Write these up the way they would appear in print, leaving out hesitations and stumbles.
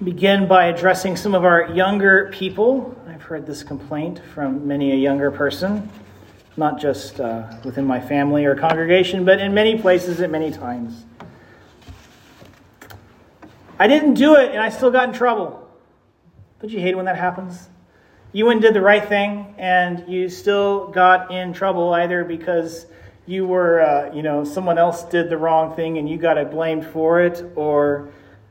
begin by addressing some of our younger people. I've heard this complaint from many a younger person, not just within my family or congregation, but in many places at many times. I didn't do it and I still got in trouble. Don't you hate it when that happens? You went and did the right thing and you still got in trouble, either because you were, someone else did the wrong thing and you got blamed for it, or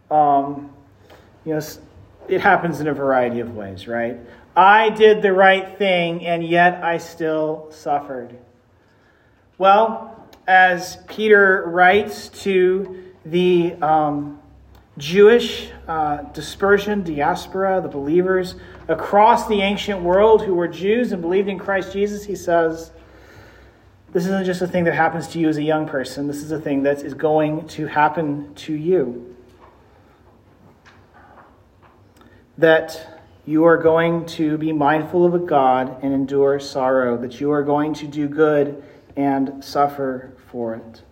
it happens in a variety of ways, right? I did the right thing, and yet I still suffered. Well, as Peter writes to the Jewish dispersion, diaspora, the believers across the ancient world who were Jews and believed in Christ Jesus, he says, this isn't just a thing that happens to you as a young person. This is a thing that is going to happen to you. That you are going to be mindful of a God and endure sorrow, that you are going to do good and suffer for it.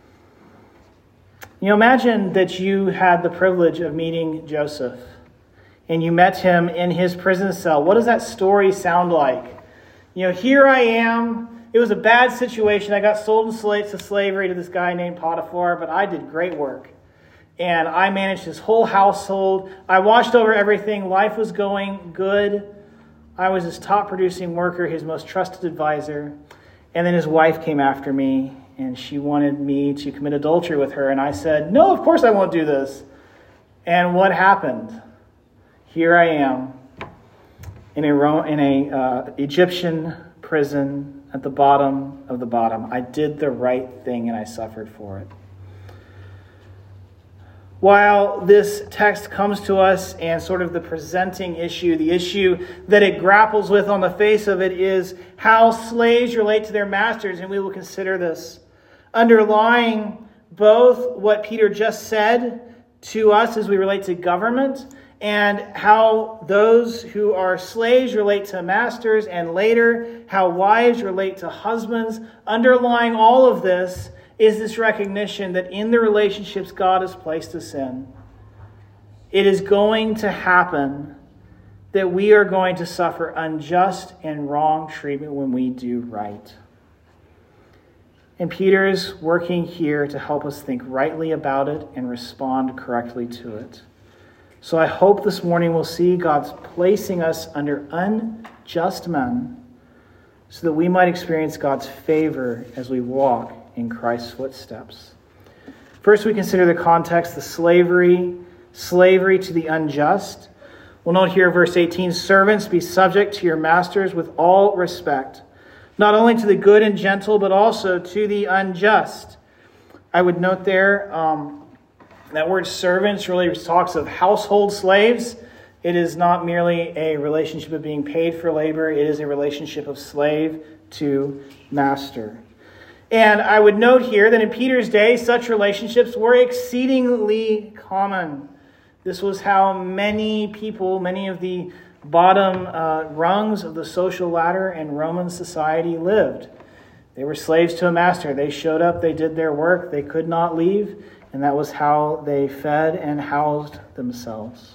Imagine that you had the privilege of meeting Joseph and you met him in his prison cell. What does that story sound like? Here I am. It was a bad situation. I got sold to slavery to this guy named Potiphar, but I did great work. And I managed his whole household. I watched over everything. Life was going good. I was his top producing worker, his most trusted advisor. And then his wife came after me, and she wanted me to commit adultery with her. And I said, no, of course I won't do this. And what happened? Here I am in a Egyptian prison at the bottom of the bottom. I did the right thing, and I suffered for it. While this text comes to us and sort of the presenting issue, the issue that it grapples with on the face of it is how slaves relate to their masters, and we will consider this. Underlying both what Peter just said to us as we relate to government and how those who are slaves relate to masters, and later how wives relate to husbands, underlying all of this is this recognition that in the relationships God has placed us in, it is going to happen that we are going to suffer unjust and wrong treatment when we do right. And Peter is working here to help us think rightly about it and respond correctly to it. So I hope this morning we'll see God's placing us under unjust men so that we might experience God's favor as we walk in Christ's footsteps. First, we consider the context, the slavery to the unjust. We'll note here, verse 18, servants, be subject to your masters with all respect, not only to the good and gentle, but also to the unjust. I would note there, that word servants really talks of household slaves. It is not merely a relationship of being paid for labor. It is a relationship of slave to master. And I would note here that in Peter's day, such relationships were exceedingly common. This was how many people, many of the bottom rungs of the social ladder in Roman society lived. They were slaves to a master. They showed up, they did their work, they could not leave, and that was how they fed and housed themselves.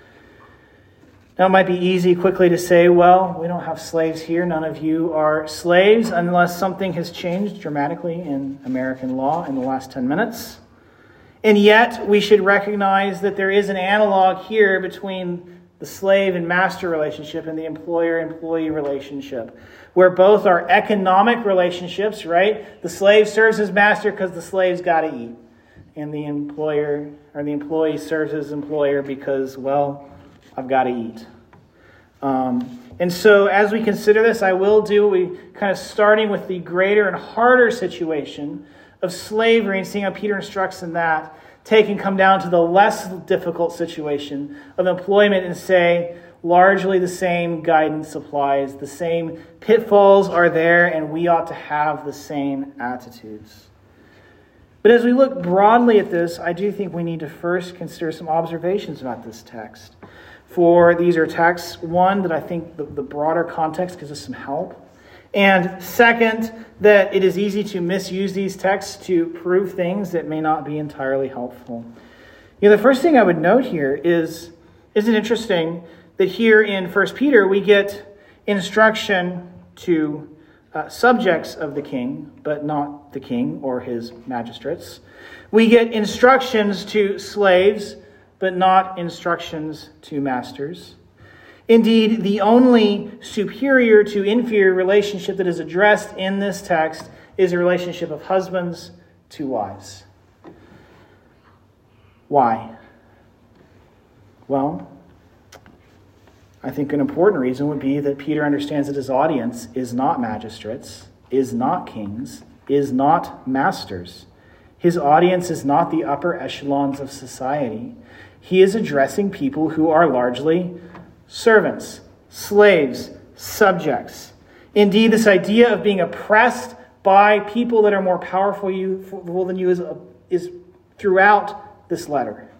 Now, it might be easy quickly to say, well, we don't have slaves here. None of you are slaves unless something has changed dramatically in American law in the last 10 minutes. And yet, we should recognize that there is an analog here between the slave and master relationship and the employer-employee relationship, where both are economic relationships, right? The slave serves his master because the slave's got to eat. And the employer or the employee serves his employer because, well, I've got to eat. And so as we consider this, I will kind of starting with the greater and harder situation of slavery and seeing how Peter instructs in that, come down to the less difficult situation of employment and say, largely the same guidance applies, the same pitfalls are there, and we ought to have the same attitudes. But as we look broadly at this, I do think we need to first consider some observations about this text. For these are texts, one, that I think the broader context gives us some help. And second, that it is easy to misuse these texts to prove things that may not be entirely helpful. The first thing I would note here is Isn't it interesting that here in 1 Peter we get instruction to subjects of the king, but not the king or his magistrates. We get instructions to slaves, but not instructions to masters. Indeed, the only superior to inferior relationship that is addressed in this text is a relationship of husbands to wives. Why? Well, I think an important reason would be that Peter understands that his audience is not magistrates, is not kings, is not masters. His audience is not the upper echelons of society. He is addressing people who are largely servants, slaves, subjects. Indeed, this idea of being oppressed by people that are more powerful than you is throughout this letter.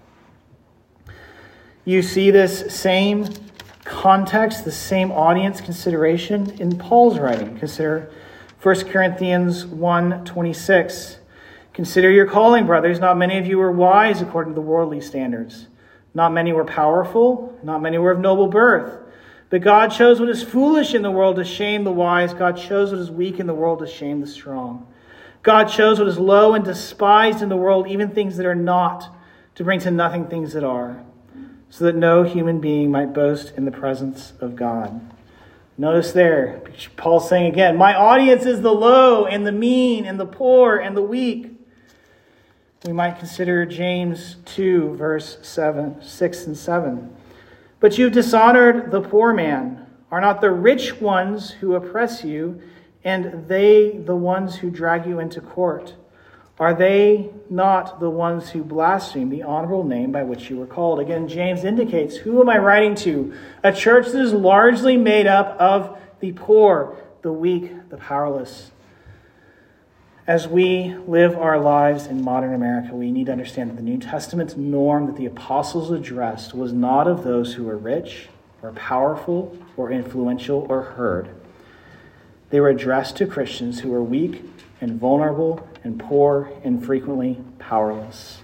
You see this same context, the same audience consideration in Paul's writing. Consider 1 Corinthians 1:26. Consider your calling, brothers. Not many of you were wise according to the worldly standards. Not many were powerful. Not many were of noble birth. But God chose what is foolish in the world to shame the wise. God chose what is weak in the world to shame the strong. God chose what is low and despised in the world, even things that are not, to bring to nothing things that are, so that no human being might boast in the presence of God. Notice there, Paul's saying again, my audience is the low and the mean and the poor and the weak. We might consider James 2, verse 6 and 7. But you've dishonored the poor man. Are not the rich ones who oppress you, and they the ones who drag you into court? Are they not the ones who blaspheme the honorable name by which you were called? Again, James indicates, who am I writing to? A church that is largely made up of the poor, the weak, the powerless. As we live our lives in modern America, we need to understand that the New Testament's norm that the apostles addressed was not of those who were rich or powerful or influential or heard. They were addressed to Christians who were weak and vulnerable and poor and frequently powerless.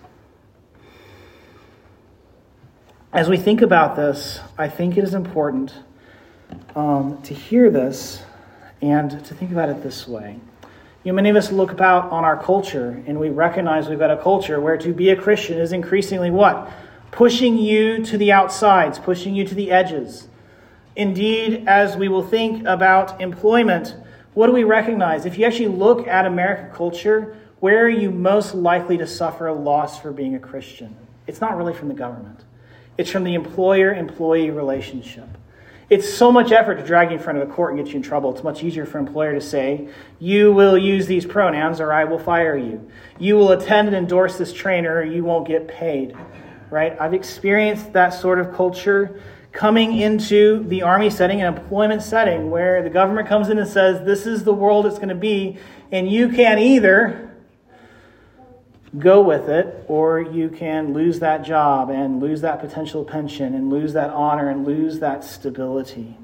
As we think about this, I think it is important to hear this and to think about it this way. Many of us look about on our culture and we recognize we've got a culture where to be a Christian is increasingly what? Pushing you to the outsides, pushing you to the edges. Indeed, as we will think about employment, what do we recognize? If you actually look at American culture, where are you most likely to suffer a loss for being a Christian? It's not really from the government. It's from the employer-employee relationship. It's so much effort to drag you in front of a court and get you in trouble. It's much easier for an employer to say, you will use these pronouns or I will fire you. You will attend and endorse this trainer or you won't get paid. Right? I've experienced that sort of culture coming into the Army setting, an employment setting, where the government comes in and says, this is the world it's going to be, and you can either go with it, or you can lose that job and lose that potential pension and lose that honor and lose that stability.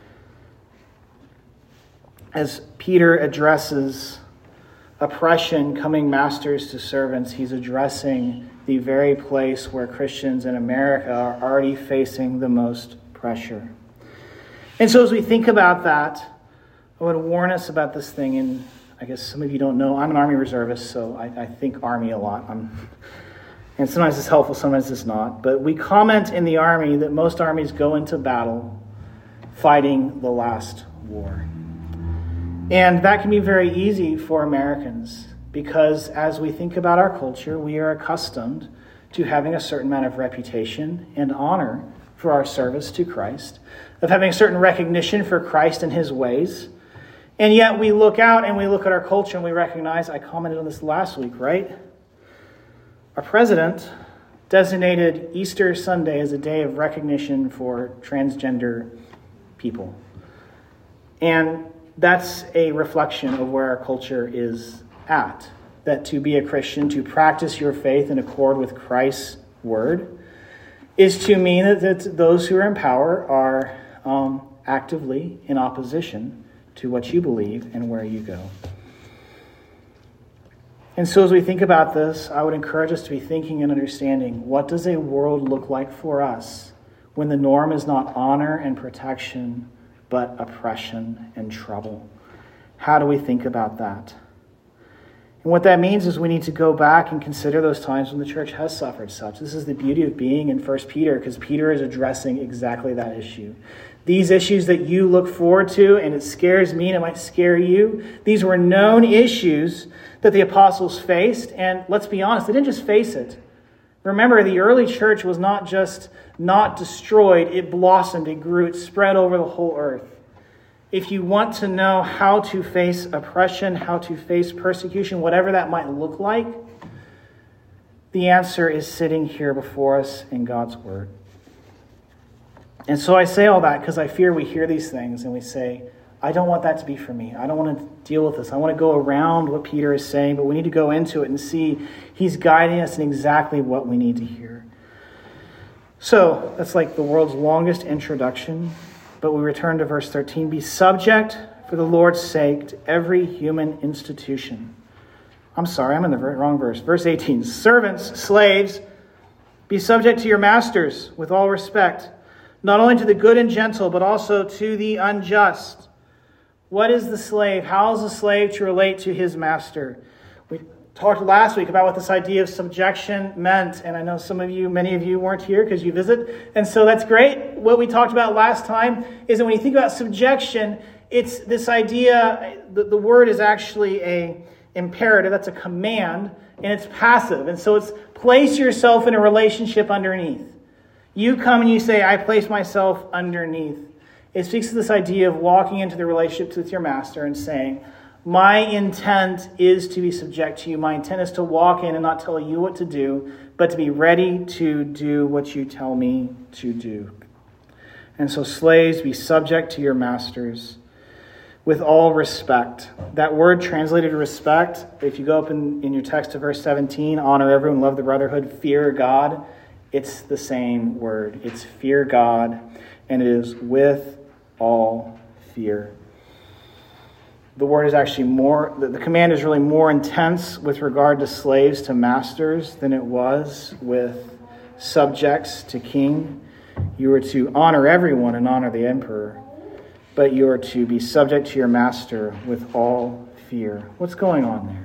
As Peter addresses oppression coming masters to servants, he's addressing the very place where Christians in America are already facing the most pressure. And so as we think about that, I would warn us about this thing. And I guess some of you don't know, I'm an Army reservist, so I think Army a lot. And sometimes it's helpful, sometimes it's not. But we comment in the Army that most armies go into battle fighting the last war. And that can be very easy for Americans, because as we think about our culture, we are accustomed to having a certain amount of reputation and honor for our service to Christ, of having a certain recognition for Christ and his ways. And yet we look out and we look at our culture and we recognize, I commented on this last week, right? Our president designated Easter Sunday as a day of recognition for transgender people. And that's a reflection of where our culture is at. That to be a Christian, to practice your faith in accord with Christ's word, is to mean that those who are in power are actively in opposition to what you believe and where you go. And so as we think about this, I would encourage us to be thinking and understanding, what does a world look like for us when the norm is not honor and protection, but oppression and trouble? How do we think about that? And what that means is we need to go back and consider those times when the church has suffered such. This is the beauty of being in 1 Peter, because Peter is addressing exactly that issue. These issues that you look forward to, and it scares me and it might scare you, these were known issues that the apostles faced. And let's be honest, they didn't just face it. Remember, the early church was not just not destroyed, it blossomed, it grew, it spread over the whole earth. If you want to know how to face oppression, how to face persecution, whatever that might look like, the answer is sitting here before us in God's Word. And so I say all that because I fear we hear these things and we say, I don't want that to be for me. I don't want to deal with this. I want to go around what Peter is saying, but we need to go into it and see he's guiding us in exactly what we need to hear. So that's like the world's longest introduction. But we return to verse 13. Be subject for the Lord's sake to every human institution. I'm sorry, I'm in the wrong verse. Verse 18. Servants, slaves, be subject to your masters with all respect, not only to the good and gentle, but also to the unjust. What is the slave? How is the slave to relate to his master? We talked last week about what this idea of subjection meant. And I know many of you weren't here because you visit. And so that's great. What we talked about last time is that when you think about subjection, it's this idea, the word is actually a imperative. That's a command, and it's passive. And so it's place yourself in a relationship underneath. You come and you say, I place myself underneath. It speaks to this idea of walking into the relationships with your master and saying, my intent is to be subject to you. My intent is to walk in and not tell you what to do, but to be ready to do what you tell me to do. And so slaves, be subject to your masters with all respect. That word translated respect, if you go up in your text to verse 17, honor everyone, love the brotherhood, fear God, it's the same word. It's fear God, and it is with all fear. The word is actually the command is really more intense with regard to slaves to masters than it was with subjects to king. You are to honor everyone and honor the emperor, but you are to be subject to your master with all fear. What's going on there?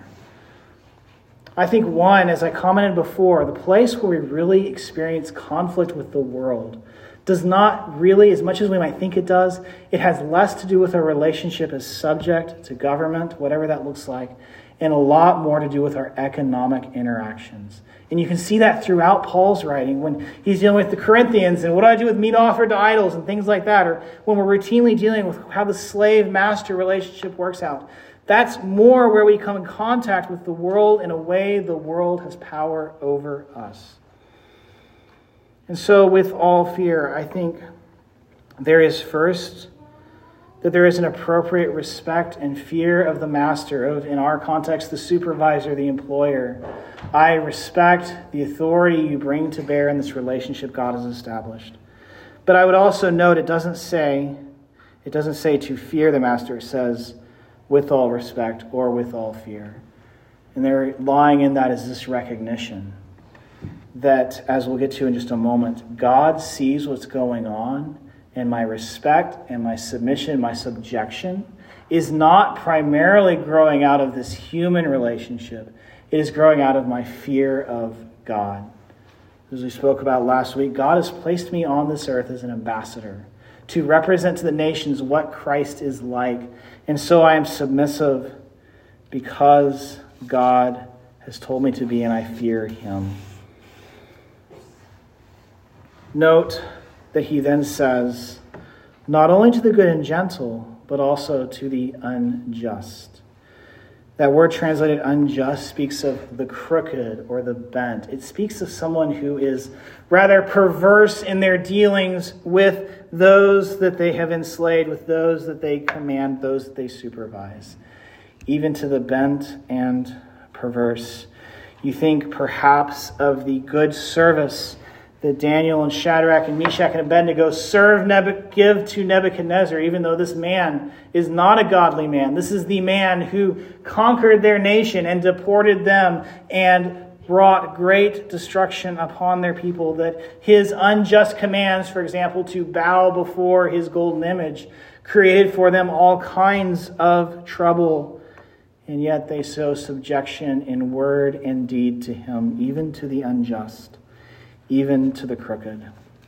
I think one, as I commented before, the place where we really experience conflict with the world does not really, as much as we might think it does, it has less to do with our relationship as subject to government, whatever that looks like, and a lot more to do with our economic interactions. And you can see that throughout Paul's writing when he's dealing with the Corinthians and what do I do with meat offered to idols and things like that, or when we're routinely dealing with how the slave-master relationship works out. That's more where we come in contact with the world in a way the world has power over us. And so with all fear, I think there is first that there is an appropriate respect and fear of the master, of, in our context, the supervisor, the employer. I respect the authority you bring to bear in this relationship God has established. But I would also note it doesn't say to fear the master. It says with all respect or with all fear. And there lying in that is this recognition that, as we'll get to in just a moment, God sees what's going on, and my respect and my submission, my subjection is not primarily growing out of this human relationship. It is growing out of my fear of God. As we spoke about last week, God has placed me on this earth as an ambassador to represent to the nations what Christ is like. And so I am submissive because God has told me to be, and I fear him. Note that he then says, not only to the good and gentle, but also to the unjust. That word translated unjust speaks of the crooked or the bent. It speaks of someone who is rather perverse in their dealings with those that they have enslaved, with those that they command, those that they supervise. Even to the bent and perverse. You think perhaps of the good service that Daniel and Shadrach and Meshach and Abednego give to Nebuchadnezzar, even though this man is not a godly man. This is the man who conquered their nation and deported them and brought great destruction upon their people, that his unjust commands, for example, to bow before his golden image, created for them all kinds of trouble. And yet they show subjection in word and deed to him, even to the unjust, even to the crooked.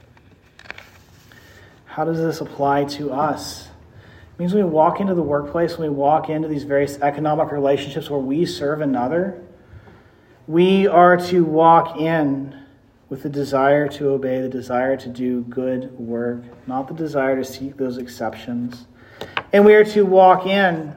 How does this apply to us? It means when we walk into the workplace, when we walk into these various economic relationships where we serve another, we are to walk in with the desire to obey, the desire to do good work, not the desire to seek those exceptions. And we are to walk in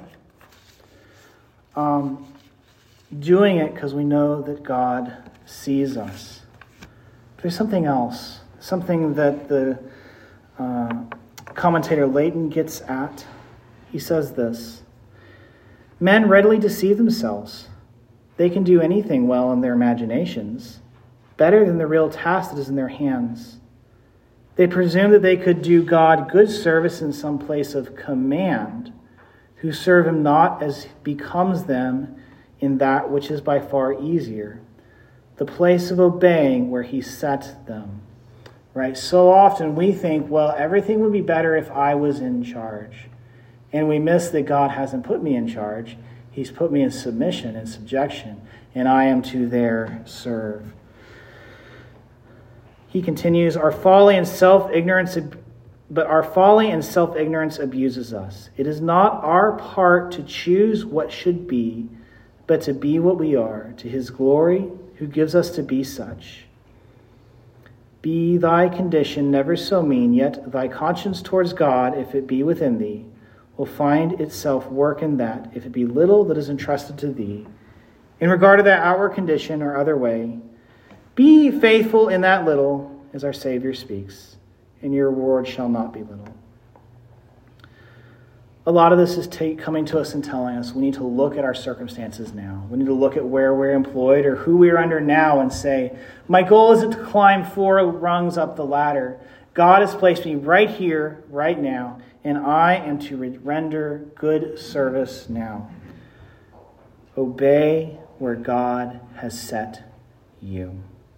doing it because we know that God sees us. But there's something else, something that the commentator Leighton gets at. He says this: men readily deceive themselves. They can do anything well in their imaginations, better than the real task that is in their hands. They presume that they could do God good service in some place of command, who serve him not as becomes them in that which is by far easier, the place of obeying where he set them. Right? So often we think, well, everything would be better if I was in charge. And we miss that God hasn't put me in charge. He's put me in submission and subjection, and I am to there serve. He continues, But our folly and self-ignorance abuses us. It is not our part to choose what should be, but to be what we are, to his glory, who gives us to be such. Be thy condition never so mean, yet thy conscience towards God, if it be within thee, will find itself work in that, if it be little that is entrusted to thee. In regard to that outward condition or other way, be faithful in that little, as our Savior speaks, and your reward shall not be little. A lot of this is coming to us and telling us we need to look at our circumstances now. We need to look at where we're employed or who we're under now and say, my goal isn't to climb 4 rungs up the ladder. God has placed me right here, right now, and I am to render good service now. Obey where God has set you.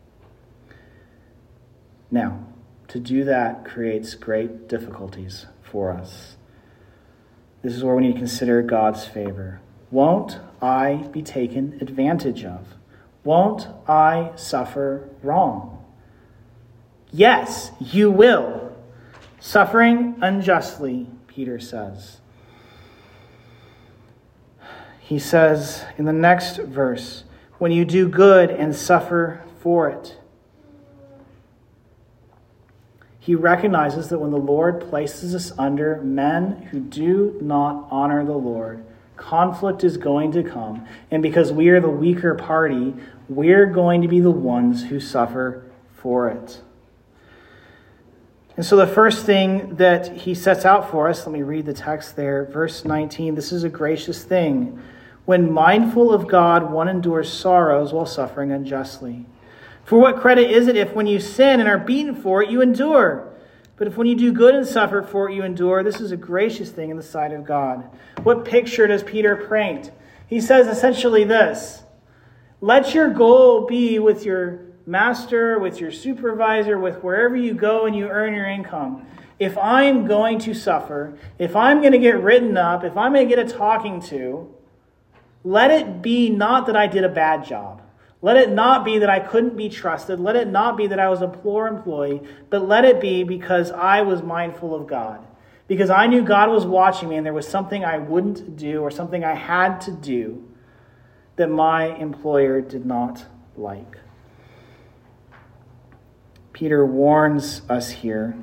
Now, to do that creates great difficulties for us. This is where we need to consider God's favor. Won't I be taken advantage of? Won't I suffer wrong? Yes, you will. Suffering unjustly, Peter says. He says in the next verse, when you do good and suffer for it. He recognizes that when the Lord places us under men who do not honor the Lord, conflict is going to come. And because we are the weaker party, we're going to be the ones who suffer for it. And so the first thing that he sets out for us, let me read the text there, verse 19, this is a gracious thing. When mindful of God, one endures sorrows while suffering unjustly. For what credit is it if when you sin and are beaten for it, you endure? But if when you do good and suffer for it, you endure, this is a gracious thing in the sight of God. What picture does Peter paint? He says essentially this: let your goal be with your master, with your supervisor, with wherever you go and you earn your income. If I'm going to suffer, if I'm going to get written up, if I'm going to get a talking to, let it be not that I did a bad job. Let it not be that I couldn't be trusted. Let it not be that I was a poor employee, but let it be because I was mindful of God. Because I knew God was watching me and there was something I wouldn't do or something I had to do that my employer did not like. Peter warns us here.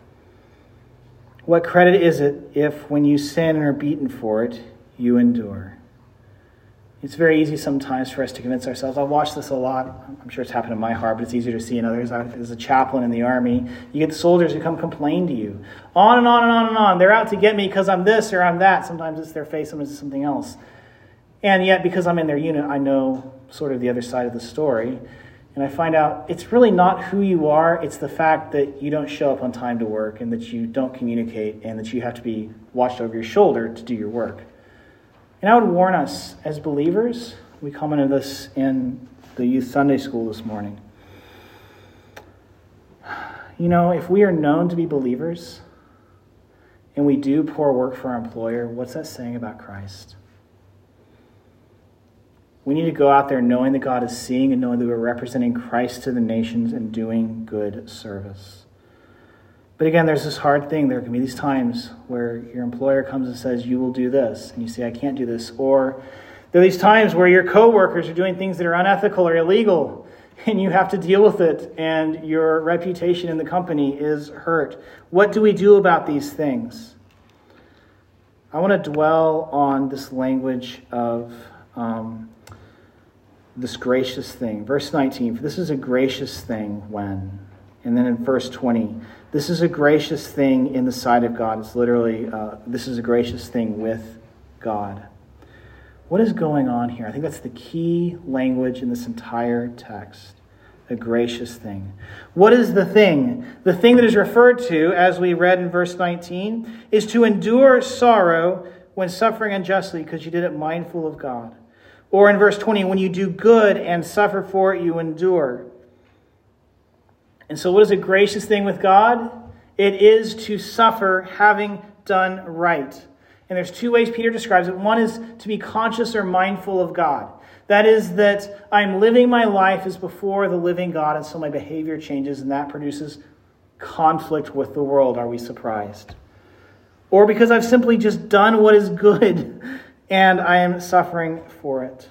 What credit is it if when you sin and are beaten for it, you endure? It's very easy sometimes for us to convince ourselves. I've watched this a lot. I'm sure it's happened in my heart, but it's easier to see in others. As a chaplain in the army, you get the soldiers who come complain to you. On and on and on and on. They're out to get me because I'm this or I'm that. Sometimes it's their face, sometimes it's something else. And yet, because I'm in their unit, I know sort of the other side of the story. And I find out it's really not who you are. It's the fact that you don't show up on time to work and that you don't communicate and that you have to be watched over your shoulder to do your work. And I would warn us as believers, we come into this in the youth Sunday school this morning. You know, if we are known to be believers and we do poor work for our employer, what's that saying about Christ? We need to go out there knowing that God is seeing and knowing that we're representing Christ to the nations and doing good service. But again, there's this hard thing. There can be these times where your employer comes and says, you will do this. And you say, I can't do this. Or there are these times where your coworkers are doing things that are unethical or illegal. And you have to deal with it, and your reputation in the company is hurt. What do we do about these things? I want to dwell on this language of this gracious thing. Verse 19, for this is a gracious thing when. And then in verse 20, this is a gracious thing in the sight of God. It's literally, this is a gracious thing with God. What is going on here? I think that's the key language in this entire text. A gracious thing. What is the thing? The thing that is referred to, as we read in verse 19, is to endure sorrow when suffering unjustly because you did it mindful of God. Or in verse 20, when you do good and suffer for it, you endure. And so what is a gracious thing with God? It is to suffer having done right. And there's two ways Peter describes it. One is to be conscious or mindful of God. That is that I'm living my life as before the living God, and so my behavior changes, and that produces conflict with the world. Are we surprised? Or because I've simply just done what is good, and I am suffering for it.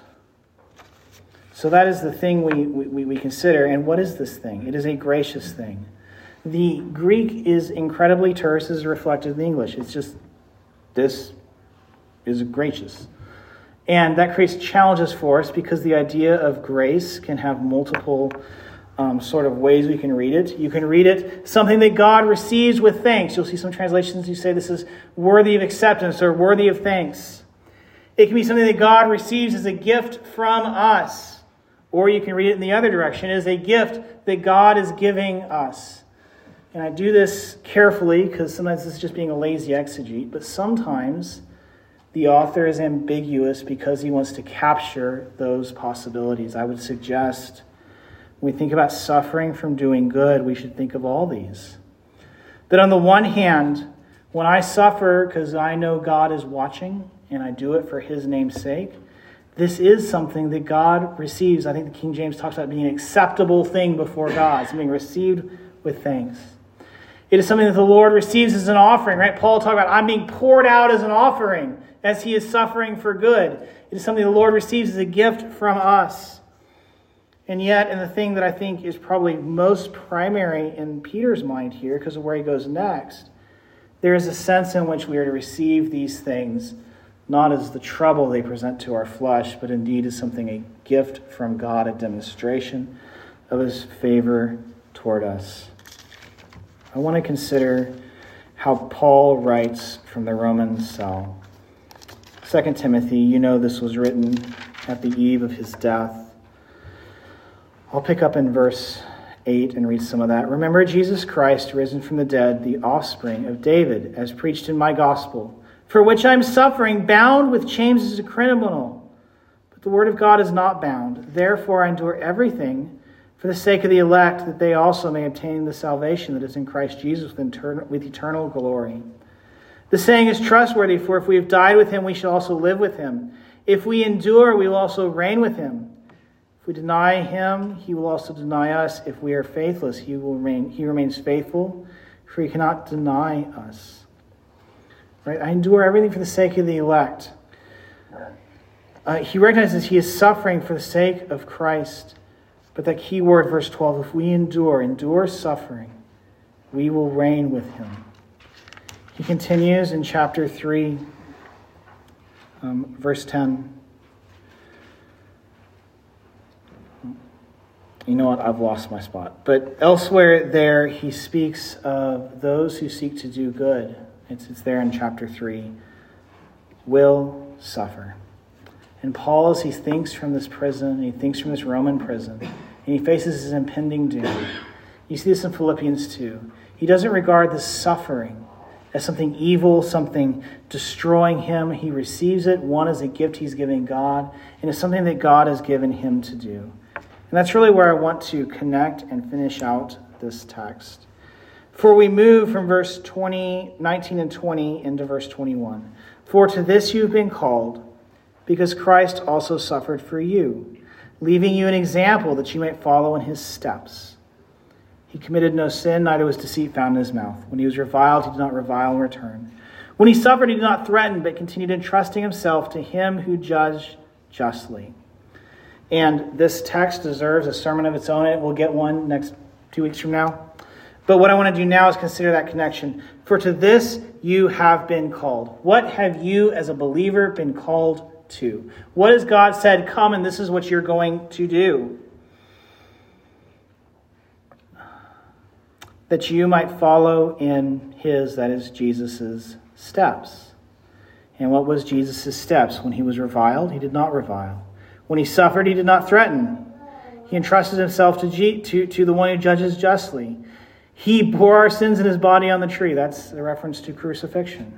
So that is the thing we consider. And what is this thing? It is a gracious thing. The Greek is incredibly terse as reflected in the English. It's just, this is gracious. And that creates challenges for us because the idea of grace can have multiple sort of ways we can read it. You can read it something that God receives with thanks. You'll see some translations who say this is worthy of acceptance or worthy of thanks. It can be something that God receives as a gift from us. Or you can read it in the other direction as a gift that God is giving us. And I do this carefully because sometimes this is just being a lazy exegete, but sometimes the author is ambiguous because he wants to capture those possibilities. I would suggest when we think about suffering from doing good, we should think of all these. That on the one hand, when I suffer because I know God is watching and I do it for his name's sake, this is something that God receives. I think the King James talks about being an acceptable thing before God, something received with thanks. It is something that the Lord receives as an offering, right? Paul talked about, I'm being poured out as an offering as he is suffering for good. It is something the Lord receives as a gift from us. And yet, and the thing that I think is probably most primary in Peter's mind here, because of where he goes next, there is a sense in which we are to receive these things not as the trouble they present to our flesh, but indeed as something, a gift from God, a demonstration of his favor toward us. I want to consider how Paul writes from the Roman cell. 2 Timothy, you know this was written at the eve of his death. I'll pick up in verse 8 and read some of that. Remember Jesus Christ, risen from the dead, the offspring of David, as preached in my gospel, for which I'm suffering, bound with chains as a criminal. But the word of God is not bound. Therefore I endure everything for the sake of the elect, that they also may obtain the salvation that is in Christ Jesus with eternal glory. The saying is trustworthy, for if we have died with him, we shall also live with him. If we endure, we will also reign with him. If we deny him, he will also deny us. If we are faithless, he remains faithful, for he cannot deny us. Right? I endure everything for the sake of the elect. He recognizes he is suffering for the sake of Christ. But that key word, verse 12, if we endure suffering, we will reign with him. He continues in chapter 3, verse 10. You know what? I've lost my spot. But elsewhere there, he speaks of those who seek to do good. It's there in chapter 3. Will suffer. And Paul, as he thinks from this prison, he thinks from this Roman prison, and he faces his impending doom. You see this in Philippians 2. He doesn't regard this suffering as something evil, something destroying him. He receives it, one, as a gift he's giving God, and as something that God has given him to do. And that's really where I want to connect and finish out this text. For we move from verse 19 and 20 into verse 21. For to this you've been called, because Christ also suffered for you, leaving you an example that you might follow in his steps. He committed no sin, neither was deceit found in his mouth. When he was reviled, he did not revile in return. When he suffered, he did not threaten, but continued entrusting himself to him who judged justly. And this text deserves a sermon of its own. And we'll get one next 2 weeks from now. But what I want to do now is consider that connection. For to this you have been called. What have you as a believer been called to? What has God said, come and this is what you're going to do? That you might follow in his, that is Jesus' steps. And what was Jesus' steps? When he was reviled, he did not revile. When he suffered, he did not threaten. He entrusted himself to the one who judges justly. He bore our sins in his body on the tree. That's a reference to crucifixion.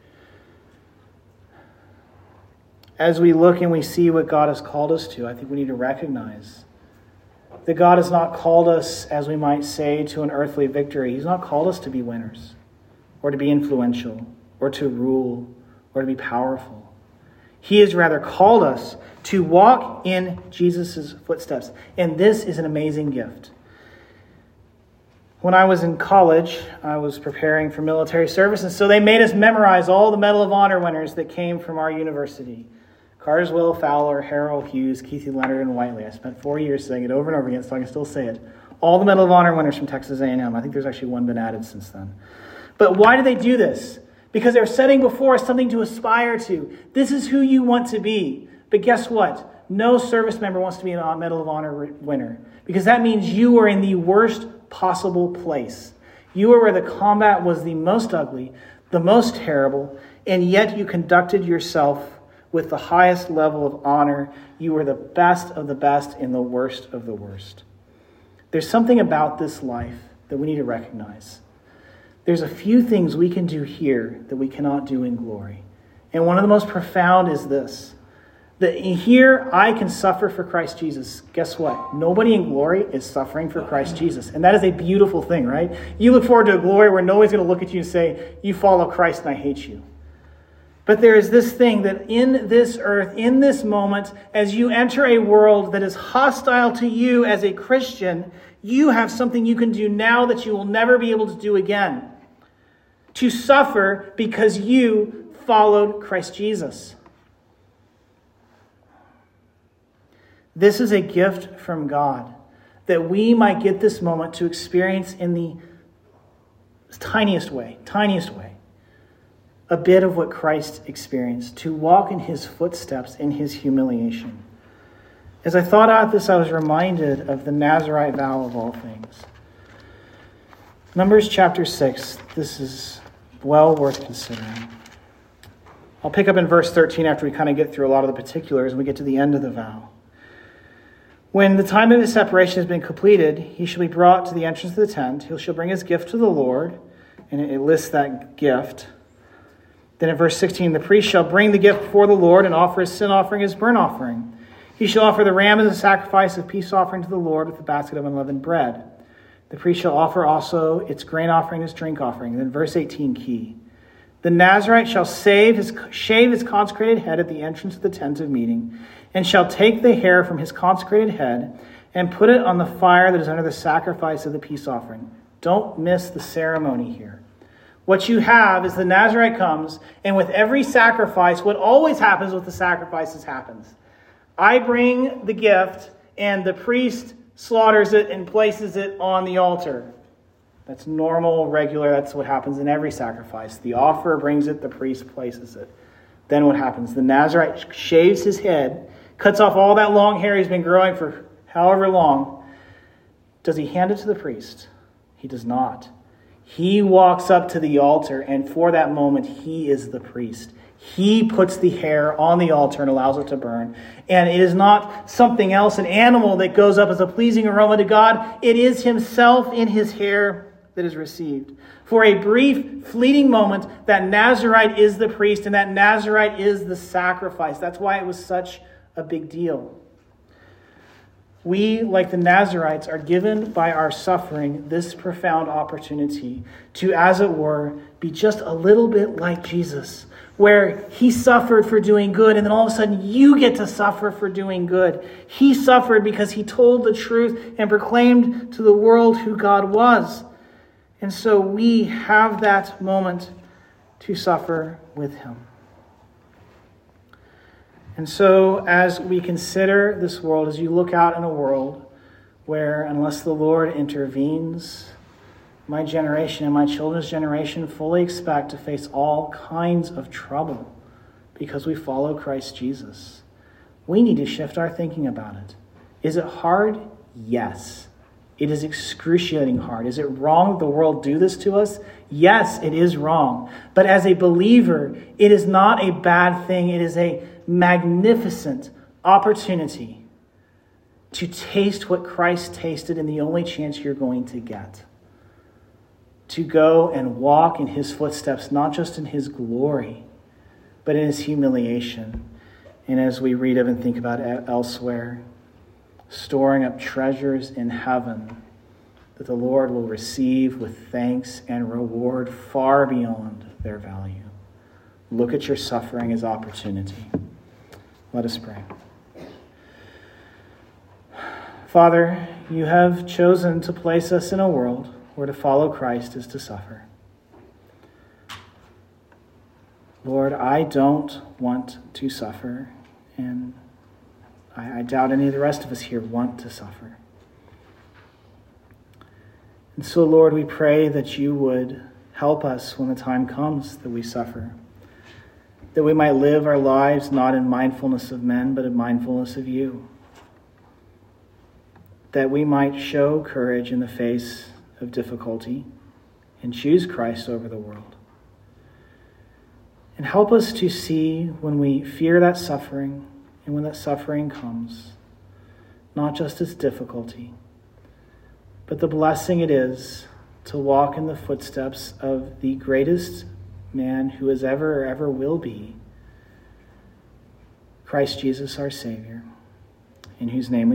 As we look and we see what God has called us to, I think we need to recognize that God has not called us, as we might say, to an earthly victory. He's not called us to be winners, or to be influential, or to rule, or to be powerful. He has rather called us to walk in Jesus' footsteps. And this is an amazing gift. When I was in college, I was preparing for military service, and so they made us memorize all the Medal of Honor winners that came from our university. Carswell, Fowler, Harrell, Hughes, Keith Leonard, and Whiteley. I spent 4 years saying it over and over again, so I can still say it. All the Medal of Honor winners from Texas A&M. I think there's actually one been added since then. But why do they do this? Because they're setting before us something to aspire to. This is who you want to be. But guess what? No service member wants to be a Medal of Honor winner. Because that means you are in the worst possible place. You are where the combat was the most ugly, the most terrible, and yet you conducted yourself with the highest level of honor. You were the best of the best in the worst of the worst. There's something about this life that we need to recognize. There's a few things we can do here that we cannot do in glory. And one of the most profound is this. That here I can suffer for Christ Jesus. Guess what? Nobody in glory is suffering for Christ Jesus. And that is a beautiful thing, right? You look forward to a glory where nobody's going to look at you and say, you follow Christ and I hate you. But there is this thing that in this earth, in this moment, as you enter a world that is hostile to you as a Christian, you have something you can do now that you will never be able to do again. To suffer because you followed Christ Jesus. This is a gift from God that we might get this moment to experience in the tiniest way, a bit of what Christ experienced, to walk in his footsteps in his humiliation. As I thought out this, I was reminded of the Nazirite vow of all things. Numbers chapter 6, this is well worth considering. I'll pick up in verse 13 after we kind of get through a lot of the particulars and we get to the end of the vow. When the time of his separation has been completed, he shall be brought to the entrance of the tent. He shall bring his gift to the Lord, and it lists that gift. Then in verse 16, the priest shall bring the gift before the Lord and offer his sin offering as burnt offering. He shall offer the ram as a sacrifice of peace offering to the Lord with a basket of unleavened bread. The priest shall offer also its grain offering and its drink offering. And then verse 18, key. The Nazirite shall shave his consecrated head at the entrance of the tent of meeting, and shall take the hair from his consecrated head and put it on the fire that is under the sacrifice of the peace offering. Don't miss the ceremony here. What you have is the Nazirite comes, and with every sacrifice, what always happens with the sacrifices happens. I bring the gift, and the priest slaughters it and places it on the altar. That's normal, regular, that's what happens in every sacrifice. The offerer brings it, the priest places it. Then what happens? The Nazirite shaves his head, cuts off all that long hair he's been growing for however long. Does he hand it to the priest? He does not. He walks up to the altar, and for that moment, he is the priest. He puts the hair on the altar and allows it to burn. And it is not something else, an animal that goes up as a pleasing aroma to God. It is himself in his hair that is received. For a brief, fleeting moment, that Nazirite is the priest, and that Nazirite is the sacrifice. That's why it was such a big deal. we, like the Nazarites, are given by our suffering this profound opportunity to, as it were, be just a little bit like Jesus, where he suffered for doing good, and then all of a sudden you get to suffer for doing good. He suffered because he told the truth and proclaimed to the world who God was. And so we have that moment to suffer with him. And so as we consider this world, as you look out in a world where, unless the Lord intervenes, my generation and my children's generation fully expect to face all kinds of trouble because we follow Christ Jesus, we need to shift our thinking about it. Is it hard? Yes. It is excruciating hard. Is it wrong that the world do this to us? Yes, it is wrong. But as a believer, it is not a bad thing. It is a magnificent opportunity to taste what Christ tasted in the only chance you're going to get. To go and walk in his footsteps, not just in his glory, but in his humiliation. And as we read of and think about elsewhere, storing up treasures in heaven that the Lord will receive with thanks and reward far beyond their value. Look at your suffering as opportunity. Let us pray. Father, you have chosen to place us in a world where to follow Christ is to suffer. Lord, I don't want to suffer, and I doubt any of the rest of us here want to suffer. And so, Lord, we pray that you would help us when the time comes that we suffer, that we might live our lives not in mindfulness of men, but in mindfulness of you, that we might show courage in the face of difficulty and choose Christ over the world. And help us to see when we fear that suffering and when that suffering comes, not just its difficulty, but the blessing it is to walk in the footsteps of the greatest man who has ever or ever will be, Christ Jesus our Savior, in whose name we